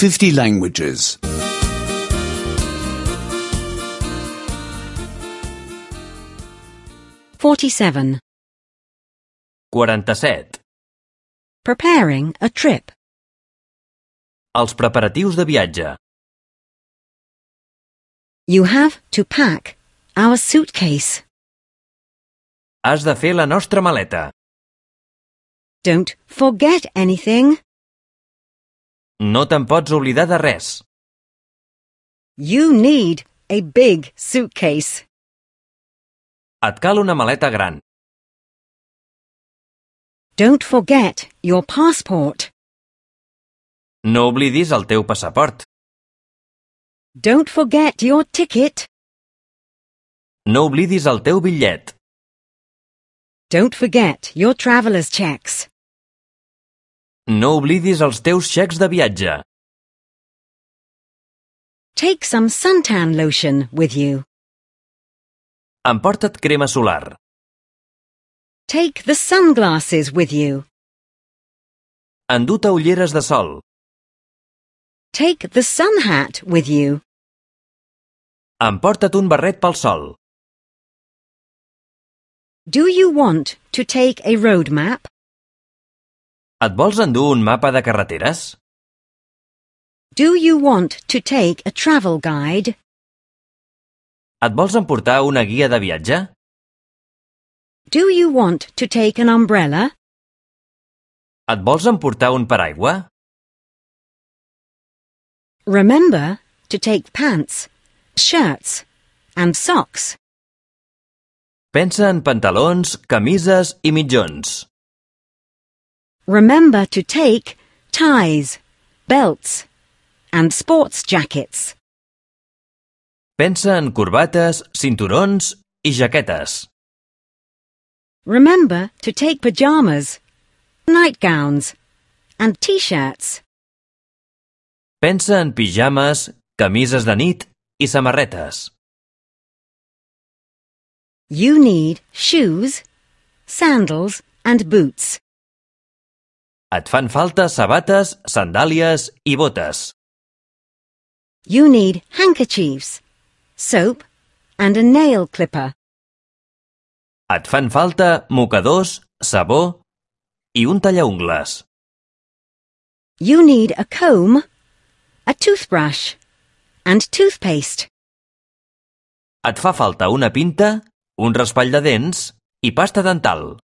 50 languages. 47. 47. Preparing a trip. Els preparatius de viatge. You have to pack our suitcase. Has de fer la nostra maleta. Don't forget anything. No te'n pots oblidar de res. You need a big suitcase. Et cal una maleta gran. Don't forget your passport. No oblidis el teu passaport. Don't forget your ticket. No oblidis el teu bitllet. Don't forget your traveler's checks. No oblidis els teus xecs de viatge. Take some suntan lotion with you. Emporta't crema solar. Take the sunglasses with you. Endú-te ulleres de sol. Take the sun hat with you. Emporta't un barret pel sol. Do you want to take a road map? Et vols endur un mapa de carreteres? Do you want to take a travel guide? Et vols emportar una guia de viatge? Do you want to take an umbrella? Et vols emportar un paraigua? Remember to take pants, shirts, and socks. Pensa en pantalons, camises i mitjons. Remember to take ties, belts, and sports jackets. Pensa en corbates, cinturons i jaquetes. Remember to take pajamas, nightgowns, and t-shirts. Pensa en pijames, camises de nit i samarretes. You need shoes, sandals, and boots. Et fan falta sabates, sandàlies i botes. You need handkerchiefs, soap, and a nail clipper. Et fan falta mocadors, sabó i un tallaungles. You need a comb, a toothbrush, and toothpaste. Et fa falta una pinta, un raspall de dents i pasta dental.